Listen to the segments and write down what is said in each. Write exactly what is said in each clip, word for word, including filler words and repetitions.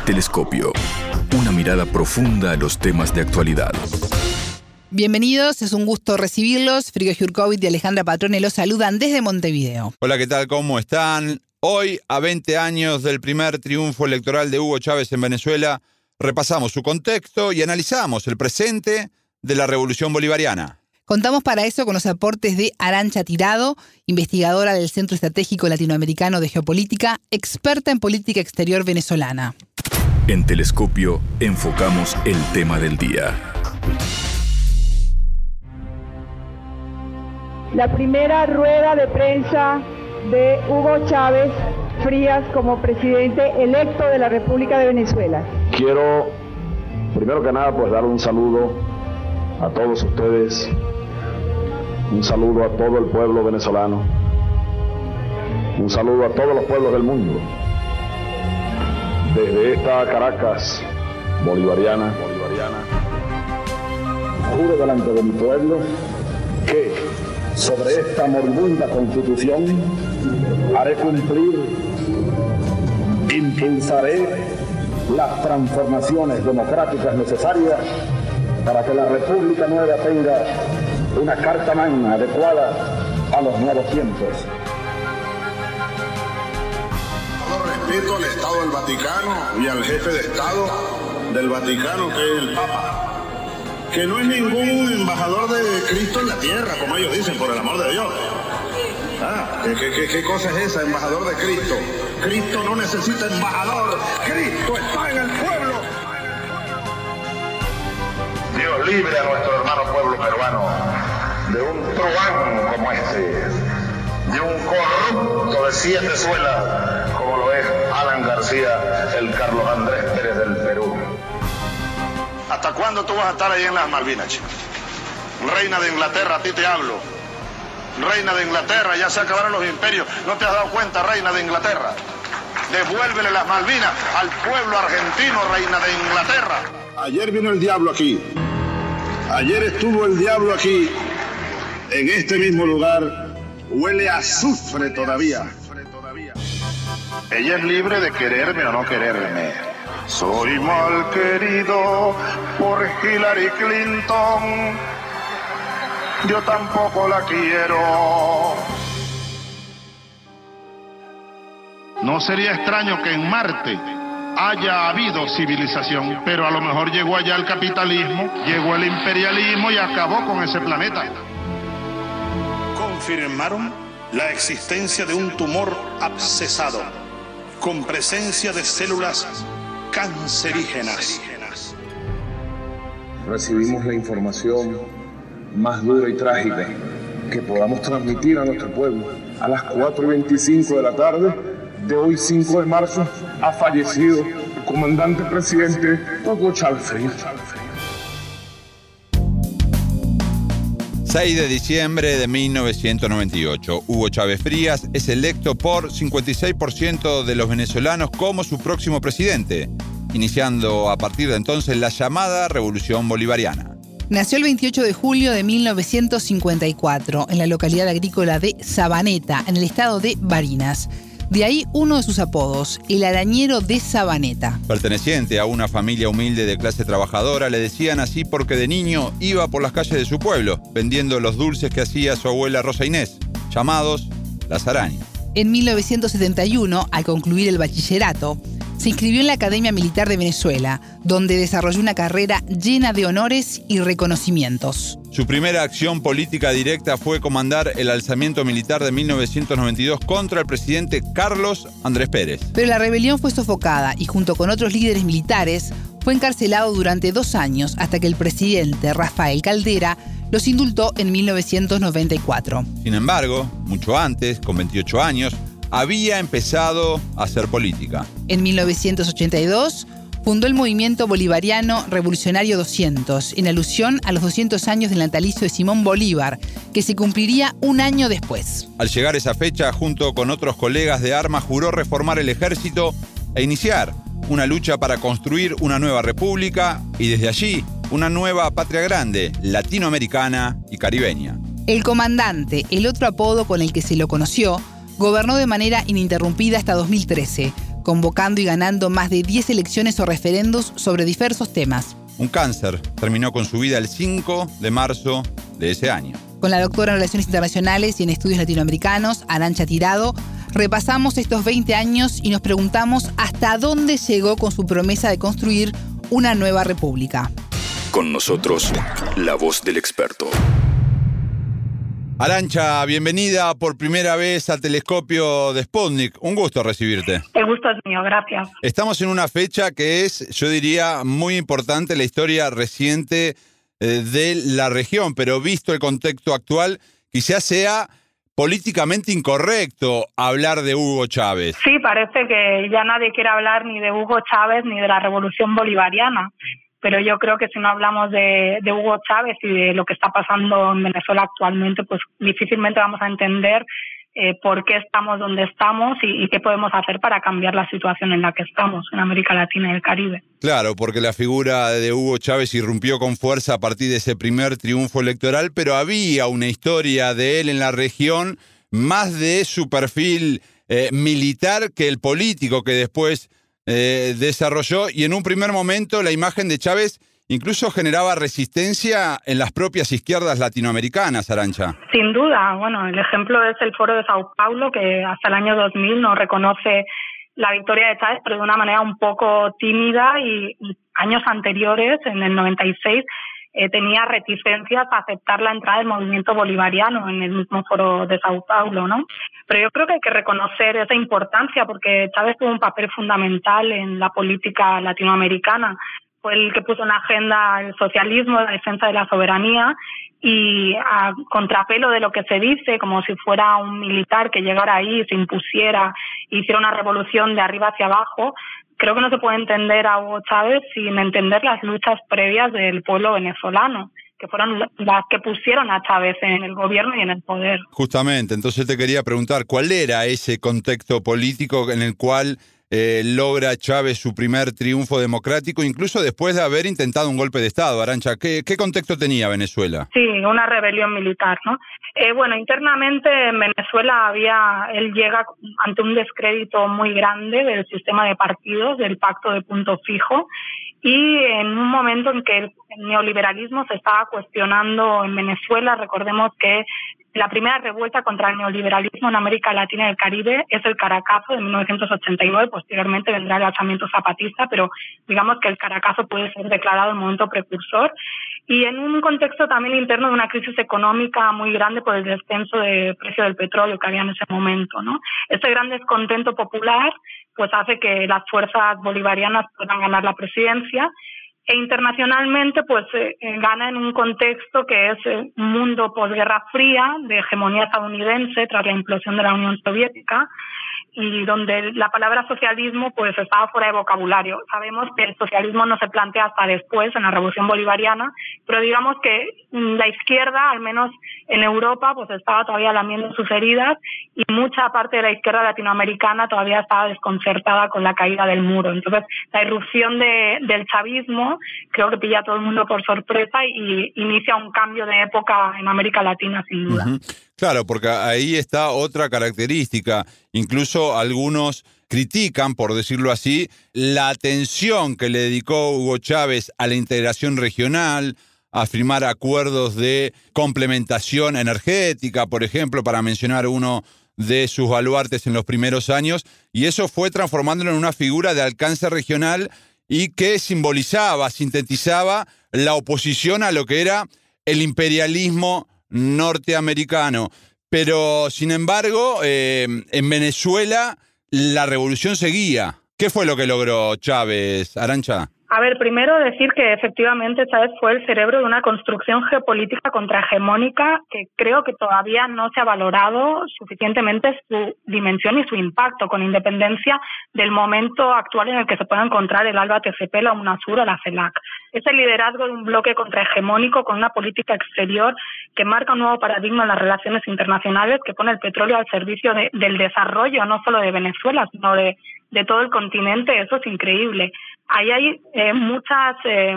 Telescopio. Una mirada profunda a los temas de actualidad. Bienvenidos, es un gusto recibirlos. Frigo Jurkovic y Alejandra Patrone los saludan desde Montevideo. Hola, ¿qué tal? ¿Cómo están? Hoy, a veinte años del primer triunfo electoral de Hugo Chávez en Venezuela, repasamos su contexto y analizamos el presente de la Revolución Bolivariana. Contamos para eso con los aportes de Arantxa Tirado, investigadora del Centro Estratégico Latinoamericano de Geopolítica, experta en política exterior venezolana. En Telescopio enfocamos el tema del día. La primera rueda de prensa de Hugo Chávez Frías como presidente electo de la República de Venezuela. Quiero, primero que nada, pues dar un saludo a todos ustedes, un saludo a todo el pueblo venezolano, un saludo a todos los pueblos del mundo. Desde esta Caracas bolivariana, bolivariana, juro delante de mi pueblo que sobre esta moribunda Constitución haré cumplir, impulsaré las transformaciones democráticas necesarias para que la República Nueva tenga una carta magna adecuada a los nuevos tiempos. Todo respeto al Estado del Vaticano y al jefe de Estado del Vaticano, que es el Papa, que no es ningún embajador de Cristo en la tierra, como ellos dicen, por el amor de Dios. Ah, ¿qué, qué, qué cosa es esa, embajador de Cristo? Cristo no necesita embajador, Cristo está en el pueblo. Dios libre a nuestro hermano pueblo peruano de un truán como este, de un corrupto de siete suelas como lo es Alan García, el Carlos Andrés Pérez del Perú. ¿Hasta cuándo tú vas a estar ahí en las Malvinas, chico? Reina de Inglaterra, a ti te hablo. Reina de Inglaterra, ya se acabaron los imperios. ¿No te has dado cuenta, reina de Inglaterra? Devuélvele las Malvinas al pueblo argentino, reina de Inglaterra. Ayer vino el diablo aquí. Ayer estuvo el diablo aquí. En este mismo lugar huele a azufre todavía. Ella es libre de quererme o no quererme. Soy mal querido por Hillary Clinton. Yo tampoco la quiero. No sería extraño que en Marte haya habido civilización, pero a lo mejor llegó allá el capitalismo, llegó el imperialismo y acabó con ese planeta. Confirmaron la existencia de un tumor abscesado con presencia de células cancerígenas. Recibimos la información más dura y trágica que podamos transmitir a nuestro pueblo. A las cuatro y veinticinco de la tarde de hoy, cinco de marzo, ha fallecido el comandante presidente Hugo Chávez Frías. seis de diciembre de mil novecientos noventa y ocho. Hugo Chávez Frías es electo por cincuenta y seis por ciento de los venezolanos como su próximo presidente, iniciando a partir de entonces la llamada Revolución Bolivariana. Nació el veintiocho de julio de mil novecientos cincuenta y cuatro en la localidad agrícola de Sabaneta, en el estado de Barinas. De ahí uno de sus apodos, el arañero de Sabaneta. Perteneciente a una familia humilde de clase trabajadora, le decían así porque de niño iba por las calles de su pueblo, vendiendo los dulces que hacía su abuela Rosa Inés, llamados las arañas. En mil novecientos setenta y uno, al concluir el bachillerato, se inscribió en la Academia Militar de Venezuela, donde desarrolló una carrera llena de honores y reconocimientos. Su primera acción política directa fue comandar el alzamiento militar de mil novecientos noventa y dos contra el presidente Carlos Andrés Pérez. Pero la rebelión fue sofocada y junto con otros líderes militares fue encarcelado durante dos años hasta que el presidente Rafael Caldera los indultó en mil novecientos noventa y cuatro. Sin embargo, mucho antes, con veintiocho años, había empezado a hacer política. En mil novecientos ochenta y dos fundó el movimiento bolivariano Revolucionario doscientos, en alusión a los doscientos años del natalicio de Simón Bolívar, que se cumpliría un año después. Al llegar esa fecha, junto con otros colegas de armas, juró reformar el ejército e iniciar una lucha para construir una nueva república y desde allí una nueva patria grande, latinoamericana y caribeña. El comandante, el otro apodo con el que se lo conoció, gobernó de manera ininterrumpida hasta dos mil trece, convocando y ganando más de diez elecciones o referendos sobre diversos temas. Un cáncer terminó con su vida el cinco de marzo de ese año. Con la doctora en Relaciones Internacionales y en Estudios Latinoamericanos, Arantxa Tirado, repasamos estos veinte años y nos preguntamos hasta dónde llegó con su promesa de construir una nueva república. Con nosotros, la voz del experto. Arantxa, bienvenida por primera vez al telescopio de Sputnik. Un gusto recibirte. El gusto es mío, gracias. Estamos en una fecha que es, yo diría, muy importante en la historia reciente eh, de la región, pero visto el contexto actual, quizás sea políticamente incorrecto hablar de Hugo Chávez. Sí, parece que ya nadie quiere hablar ni de Hugo Chávez ni de la revolución bolivariana. Pero yo creo que si no hablamos de, de Hugo Chávez y de lo que está pasando en Venezuela actualmente, pues difícilmente vamos a entender eh, por qué estamos donde estamos y, y qué podemos hacer para cambiar la situación en la que estamos en América Latina y el Caribe. Claro, porque la figura de Hugo Chávez irrumpió con fuerza a partir de ese primer triunfo electoral, pero había una historia de él en la región, más de su perfil eh, militar que el político que después Eh, desarrolló, y en un primer momento la imagen de Chávez incluso generaba resistencia en las propias izquierdas latinoamericanas, Arantxa. Sin duda, bueno, el ejemplo es el Foro de Sao Paulo, que hasta el año dos mil no reconoce la victoria de Chávez, pero de una manera un poco tímida, y, y años anteriores, en el noventa y seis, eh, tenía reticencias a aceptar la entrada del movimiento bolivariano en el mismo Foro de Sao Paulo, ¿no? Pero yo creo que hay que reconocer esa importancia, porque Chávez tuvo un papel fundamental en la política latinoamericana. Fue el que puso en agenda el socialismo, la defensa de la soberanía, y a contrapelo de lo que se dice, como si fuera un militar que llegara ahí, se impusiera, hiciera una revolución de arriba hacia abajo. Creo que no se puede entender a Hugo Chávez sin entender las luchas previas del pueblo venezolano, que fueron las que pusieron a Chávez en el gobierno y en el poder. Justamente, entonces te quería preguntar, ¿cuál era ese contexto político en el cual eh, logra Chávez su primer triunfo democrático, incluso después de haber intentado un golpe de Estado? Arantxa, ¿qué, qué contexto tenía Venezuela? Sí, una rebelión militar, ¿no? Eh, bueno, internamente en Venezuela había, él llega ante un descrédito muy grande del sistema de partidos, del pacto de punto fijo, y en un momento en que el neoliberalismo se estaba cuestionando en Venezuela. Recordemos que la primera revuelta contra el neoliberalismo en América Latina y el Caribe es el Caracazo de mil novecientos ochenta y nueve, posteriormente vendrá el alzamiento zapatista, pero digamos que el Caracazo puede ser declarado el momento precursor, y en un contexto también interno de una crisis económica muy grande por el descenso del precio del petróleo que había en ese momento, ¿no? Este gran descontento popular pues hace que las fuerzas bolivarianas puedan ganar la presidencia, e internacionalmente pues eh, gana en un contexto que es eh, un mundo posguerra fría, de hegemonía estadounidense tras la implosión de la Unión Soviética, y donde la palabra socialismo pues estaba fuera de vocabulario. Sabemos que el socialismo no se plantea hasta después, en la Revolución Bolivariana, pero digamos que la izquierda, al menos en Europa, pues estaba todavía lamiendo sus heridas, y mucha parte de la izquierda latinoamericana todavía estaba desconcertada con la caída del muro. Entonces, la irrupción de, del chavismo creo que pilla a todo el mundo por sorpresa y inicia un cambio de época en América Latina, sin duda. Uh-huh. Claro, porque ahí está otra característica. Incluso algunos critican, por decirlo así, la atención que le dedicó Hugo Chávez a la integración regional, a firmar acuerdos de complementación energética, por ejemplo, para mencionar uno de sus baluartes en los primeros años, y eso fue transformándolo en una figura de alcance regional y que simbolizaba, sintetizaba la oposición a lo que era el imperialismo norteamericano. Pero, sin embargo, eh, en Venezuela la revolución seguía. ¿Qué fue lo que logró Chávez, Arantxa? A ver, primero decir que efectivamente Chávez fue el cerebro de una construcción geopolítica contrahegemónica que creo que todavía no se ha valorado suficientemente su dimensión y su impacto, con independencia del momento actual en el que se pueda encontrar el ALBA T C P, la UNASUR o la CELAC. Es el liderazgo de un bloque contrahegemónico con una política exterior que marca un nuevo paradigma en las relaciones internacionales, que pone el petróleo al servicio de, del desarrollo, no solo de Venezuela, sino de, de todo el continente. Eso es increíble. Ahí hay eh, muchas eh,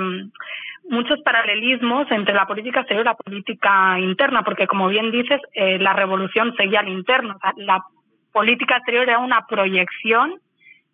muchos paralelismos entre la política exterior y la política interna, porque, como bien dices, eh, la revolución seguía al interno. O sea, la política exterior era una proyección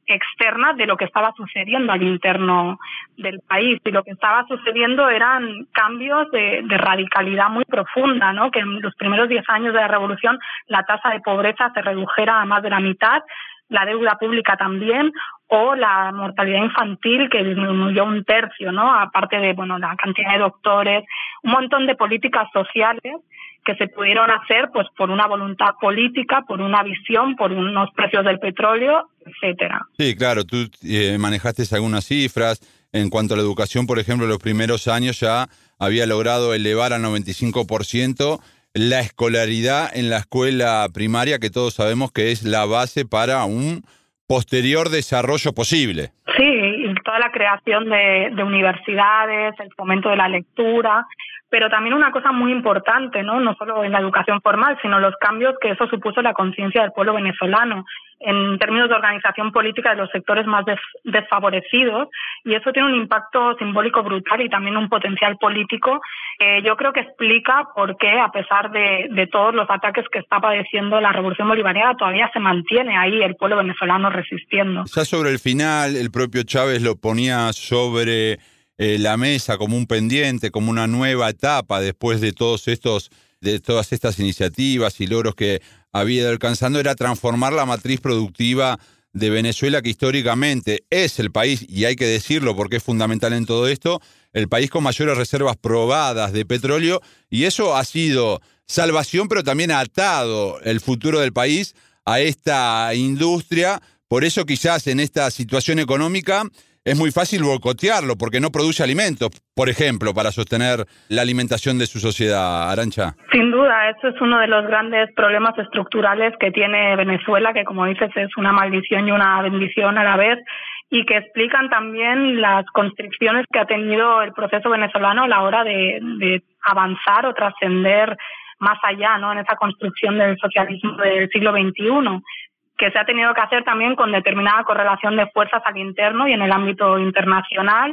externa de lo que estaba sucediendo al interno del país. Y lo que estaba sucediendo eran cambios de, de radicalidad muy profunda, ¿no? Que en los primeros diez años de la revolución la tasa de pobreza se redujera a más de la mitad, la deuda pública también, o la mortalidad infantil que disminuyó un tercio, ¿no? Aparte de, bueno, la cantidad de doctores, un montón de políticas sociales que se pudieron hacer pues por una voluntad política, por una visión, por unos precios del petróleo, etcétera. Sí, claro, tú eh, manejaste algunas cifras. En cuanto a la educación, por ejemplo, en los primeros años ya había logrado elevar al noventa y cinco por ciento la escolaridad en la escuela primaria, que todos sabemos que es la base para un posterior desarrollo posible. Sí, y toda la creación de, de universidades, el fomento de la lectura, pero también una cosa muy importante, ¿no? No solo en la educación formal, sino los cambios que eso supuso en la conciencia del pueblo venezolano, en términos de organización política de los sectores más des- desfavorecidos, y eso tiene un impacto simbólico brutal y también un potencial político que yo creo que explica por qué, a pesar de, de todos los ataques que está padeciendo la revolución bolivariana, todavía se mantiene ahí el pueblo venezolano resistiendo. Ya sobre el final, el propio Chávez lo ponía sobre eh, la mesa como un pendiente, como una nueva etapa después de todos estos, de todas estas iniciativas y logros que había ido alcanzando, era transformar la matriz productiva de Venezuela, que históricamente es el país, y hay que decirlo porque es fundamental en todo esto, el país con mayores reservas probadas de petróleo, y eso ha sido salvación, pero también ha atado el futuro del país a esta industria. Por eso quizás en esta situación económica es muy fácil boicotearlo, porque no produce alimentos, por ejemplo, para sostener la alimentación de su sociedad. Arancha. Sin duda, eso es uno de los grandes problemas estructurales que tiene Venezuela, que como dices es una maldición y una bendición a la vez, y que explican también las constricciones que ha tenido el proceso venezolano a la hora de, de avanzar o trascender más allá, ¿no? En esa construcción del socialismo del siglo veintiuno. Que se ha tenido que hacer también con determinada correlación de fuerzas al interno y en el ámbito internacional,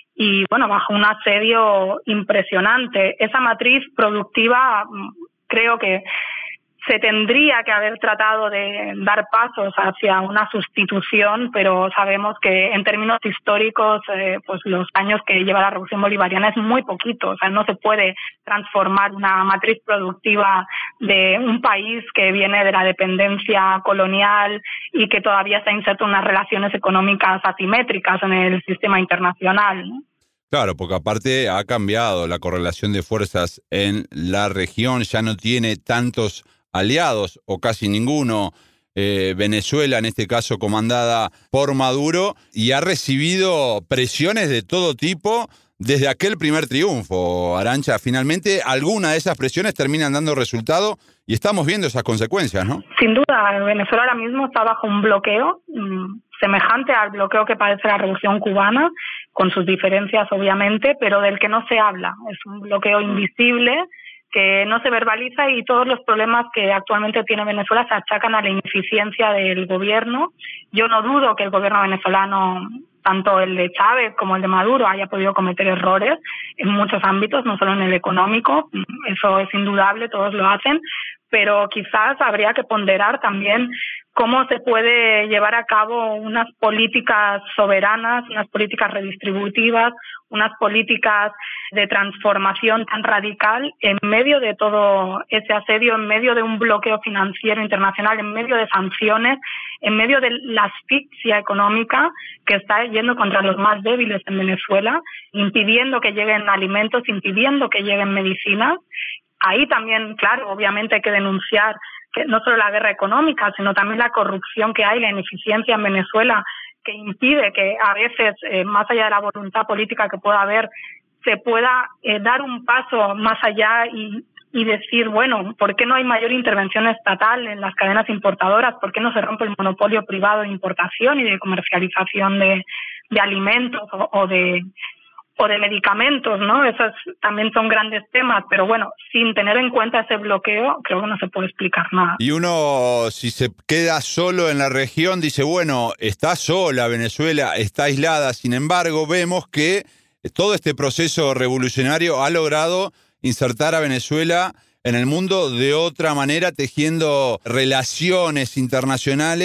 y bueno, bajo un asedio impresionante. Esa matriz productiva creo que se tendría que haber tratado de dar pasos hacia una sustitución, pero sabemos que en términos históricos, eh, pues los años que lleva la revolución bolivariana es muy poquito. O sea, no se puede transformar una matriz productiva de un país que viene de la dependencia colonial y que todavía está inserto en unas relaciones económicas asimétricas en el sistema internacional, ¿no? Claro, porque aparte ha cambiado la correlación de fuerzas en la región, ya no tiene tantos aliados, o casi ninguno, eh, Venezuela en este caso comandada por Maduro, y ha recibido presiones de todo tipo desde aquel primer triunfo. Arancha, finalmente algunas de esas presiones terminan dando resultado y estamos viendo esas consecuencias, ¿no? Sin duda, Venezuela ahora mismo está bajo un bloqueo mmm, semejante al bloqueo que padece la Revolución Cubana, con sus diferencias obviamente, pero del que no se habla. Es un bloqueo invisible que no se verbaliza, y todos los problemas que actualmente tiene Venezuela se achacan a la ineficiencia del gobierno. Yo no dudo que el gobierno venezolano, tanto el de Chávez como el de Maduro, haya podido cometer errores en muchos ámbitos, no solo en el económico, eso es indudable, todos lo hacen, pero quizás habría que ponderar también cómo se puede llevar a cabo unas políticas soberanas, unas políticas redistributivas, unas políticas de transformación tan radical en medio de todo ese asedio, en medio de un bloqueo financiero internacional, en medio de sanciones, en medio de la asfixia económica que está yendo contra los más débiles en Venezuela, impidiendo que lleguen alimentos, impidiendo que lleguen medicinas. Ahí también, claro, obviamente hay que denunciar que no solo la guerra económica, sino también la corrupción que hay, la ineficiencia en Venezuela, que impide que a veces, eh, más allá de la voluntad política que pueda haber, se pueda eh, dar un paso más allá y, y decir, bueno, ¿por qué no hay mayor intervención estatal en las cadenas importadoras? ¿Por qué no se rompe el monopolio privado de importación y de comercialización de, de alimentos o, o de... o de medicamentos, ¿no? Esos también son grandes temas, pero bueno, sin tener en cuenta ese bloqueo, creo que no se puede explicar nada. Y uno, si se queda solo en la región, dice, bueno, está sola Venezuela, está aislada, sin embargo, vemos que todo este proceso revolucionario ha logrado insertar a Venezuela en el mundo de otra manera, tejiendo relaciones internacionales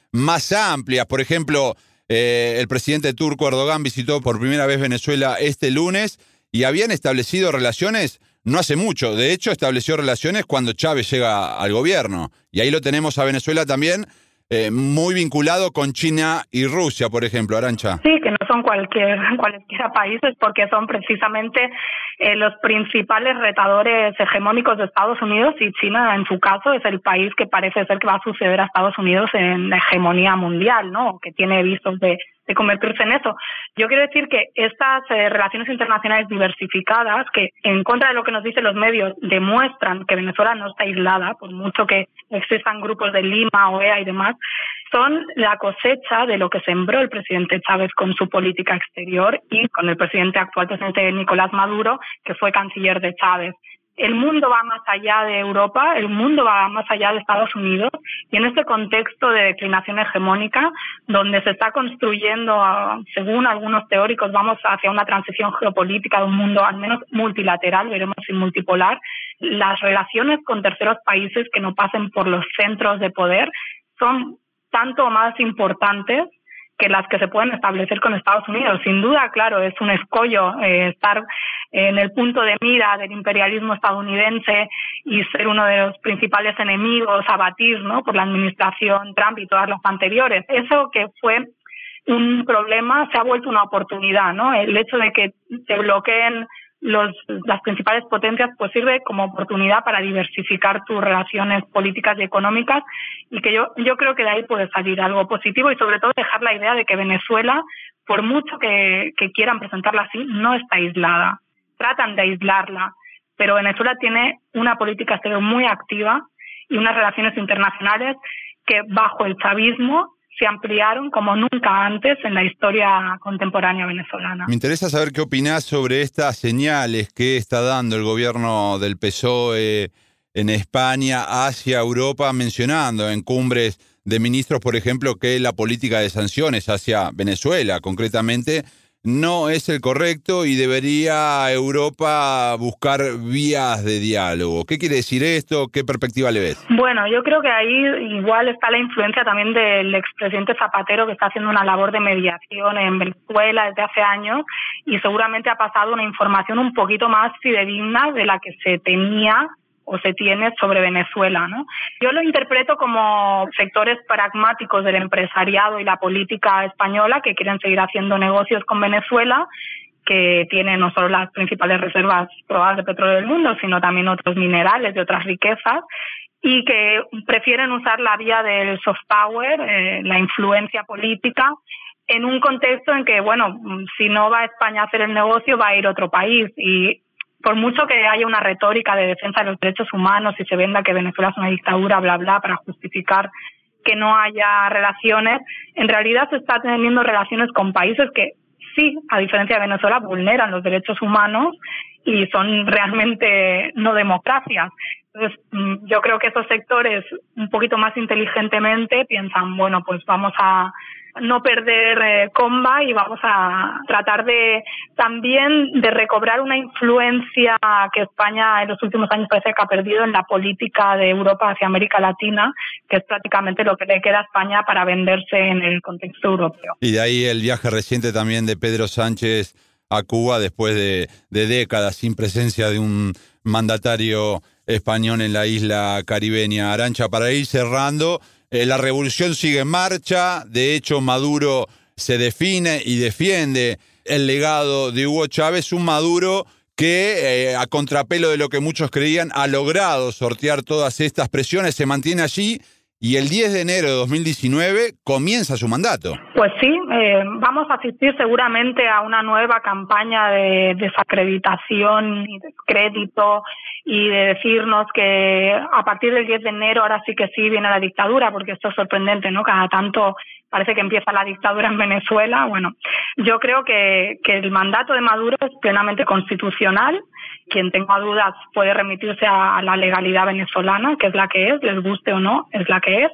más amplias. Por ejemplo, eh, el presidente turco Erdogan visitó por primera vez Venezuela este lunes y habían establecido relaciones no hace mucho. De hecho, estableció relaciones cuando Chávez llega al gobierno. Y ahí lo tenemos a Venezuela también eh, muy vinculado con China y Rusia, por ejemplo, Arantxa. Sí, que no son cualquier cualquiera países, porque son precisamente eh, los principales retadores hegemónicos de Estados Unidos, y China, en su caso, es el país que parece ser que va a suceder a Estados Unidos en la hegemonía mundial, ¿no? Que tiene visos de, de convertirse en eso. Yo quiero decir que estas eh, relaciones internacionales diversificadas, que en contra de lo que nos dicen los medios, demuestran que Venezuela no está aislada, por mucho que existan grupos de Lima, O E A y demás, son la cosecha de lo que sembró el presidente Chávez con su política exterior y con el presidente actual, presidente Nicolás Maduro, que fue canciller de Chávez. El mundo va más allá de Europa, el mundo va más allá de Estados Unidos, y en este contexto de declinación hegemónica, donde se está construyendo, según algunos teóricos, vamos hacia una transición geopolítica de un mundo al menos multilateral, veremos si multipolar, las relaciones con terceros países que no pasen por los centros de poder son tanto más importantes que las que se pueden establecer con Estados Unidos. Sin duda, claro, es un escollo eh, estar en el punto de mira del imperialismo estadounidense y ser uno de los principales enemigos a batir, ¿no?, por la administración Trump y todas las anteriores. Eso que fue un problema se ha vuelto una oportunidad, ¿no? El hecho de que se bloqueen Los, las principales potencias, pues sirve como oportunidad para diversificar tus relaciones políticas y económicas, y que yo yo creo que de ahí puede salir algo positivo, y sobre todo dejar la idea de que Venezuela, por mucho que, que quieran presentarla así, no está aislada. Tratan de aislarla, pero Venezuela tiene una política exterior muy activa y unas relaciones internacionales que bajo el chavismo se ampliaron como nunca antes en la historia contemporánea venezolana. Me interesa saber qué opinás sobre estas señales que está dando el gobierno del P S O E en España hacia Europa, mencionando en cumbres de ministros, por ejemplo, que la política de sanciones hacia Venezuela, concretamente, no es el correcto y debería Europa buscar vías de diálogo. ¿Qué quiere decir esto? ¿Qué perspectiva le ves? Bueno, yo creo que ahí igual está la influencia también del expresidente Zapatero, que está haciendo una labor de mediación en Venezuela desde hace años, y seguramente ha pasado una información un poquito más fidedigna de la que se tenía o se tiene sobre Venezuela, ¿no? Yo lo interpreto como sectores pragmáticos del empresariado y la política española que quieren seguir haciendo negocios con Venezuela, que tiene no solo las principales reservas probadas de petróleo del mundo, sino también otros minerales y otras riquezas, y que prefieren usar la vía del soft power, eh, la influencia política, en un contexto en que, bueno, si no va a España a hacer el negocio, va a ir a otro país. Y por mucho que haya una retórica de defensa de los derechos humanos y se venda que Venezuela es una dictadura, bla, bla, para justificar que no haya relaciones, en realidad se está teniendo relaciones con países que sí, a diferencia de Venezuela, vulneran los derechos humanos y son realmente no democracias. Entonces, yo creo que esos sectores, un poquito más inteligentemente, piensan, bueno, pues vamos a no perder eh, comba y vamos a tratar de también de recobrar una influencia que España en los últimos años parece que ha perdido en la política de Europa hacia América Latina, que es prácticamente lo que le queda a España para venderse en el contexto europeo. Y de ahí el viaje reciente también de Pedro Sánchez a Cuba después de, de décadas sin presencia de un mandatario español en la isla caribeña. Arantxa, para ir cerrando, Eh, la revolución sigue en marcha. De hecho, Maduro se define y defiende el legado de Hugo Chávez, un Maduro que, eh, a contrapelo de lo que muchos creían, ha logrado sortear todas estas presiones, se mantiene allí y el diez de enero de dos mil diecinueve comienza su mandato. Pues sí, eh, vamos a asistir seguramente a una nueva campaña de desacreditación y descrédito y de decirnos que a partir del diez de enero ahora sí que sí viene la dictadura, porque esto es sorprendente, ¿no? Cada tanto parece que empieza la dictadura en Venezuela. Bueno, yo creo que, que el mandato de Maduro es plenamente constitucional. Quien tenga dudas puede remitirse a, a la legalidad venezolana, que es la que es, les guste o no, es la que es.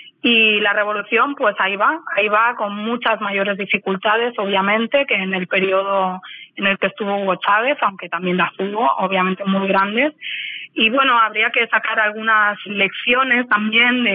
Y la revolución, pues ahí va, ahí va con muchas mayores dificultades, obviamente, que en el periodo en el que estuvo Hugo Chávez, aunque también las hubo, obviamente muy grandes. Y bueno, habría que sacar algunas lecciones también de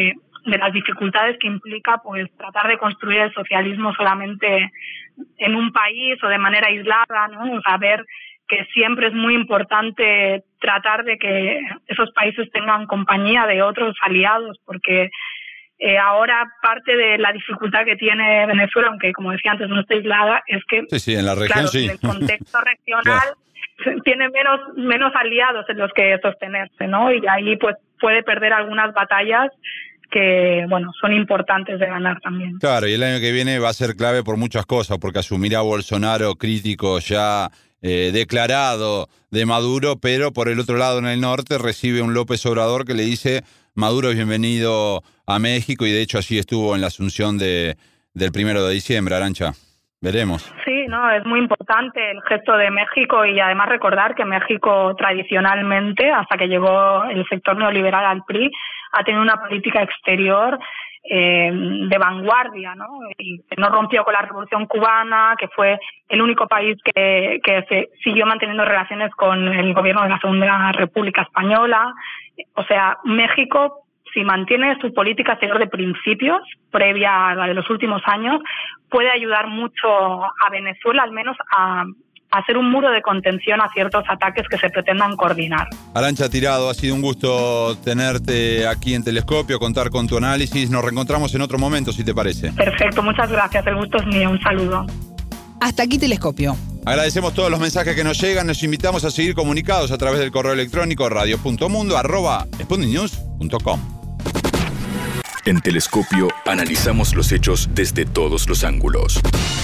de las dificultades que implica pues tratar de construir el socialismo solamente en un país o de manera aislada, ¿no? Saber que siempre es muy importante tratar de que esos países tengan compañía de otros aliados, porque eh, ahora parte de la dificultad que tiene Venezuela, aunque como decía antes no está aislada, es que sí, sí, en la región, claro, sí. en el contexto regional tiene menos menos aliados en los que sostenerse, ¿no? Y ahí pues puede perder algunas batallas que, bueno, son importantes de ganar también. Claro, y el año que viene va a ser clave por muchas cosas, porque asumirá Bolsonaro crítico ya eh, declarado de Maduro, pero por el otro lado en el norte recibe un López Obrador que le dice: Maduro es bienvenido a México, y de hecho así estuvo en la asunción de, del primero de diciembre, Arantxa. Veremos. Sí, no, es muy importante el gesto de México, y además recordar que México tradicionalmente, hasta que llegó el sector neoliberal al P R I, ha tenido una política exterior eh, de vanguardia, ¿no? Y no rompió con la Revolución Cubana, que fue el único país que, que se siguió manteniendo relaciones con el gobierno de la Segunda República Española. O sea, México, si mantiene su política exterior de principios, previa a la de los últimos años, puede ayudar mucho a Venezuela, al menos a, a hacer un muro de contención a ciertos ataques que se pretendan coordinar. Arantxa Tirado, ha sido un gusto tenerte aquí en Telescopio, contar con tu análisis. Nos reencontramos en otro momento, si te parece. Perfecto, muchas gracias. El gusto es mío. Un saludo. Hasta aquí Telescopio. Agradecemos todos los mensajes que nos llegan. Nos invitamos a seguir comunicados a través del correo electrónico radio punto mundo arroba sputnik news punto com. En Telescopio analizamos los hechos desde todos los ángulos.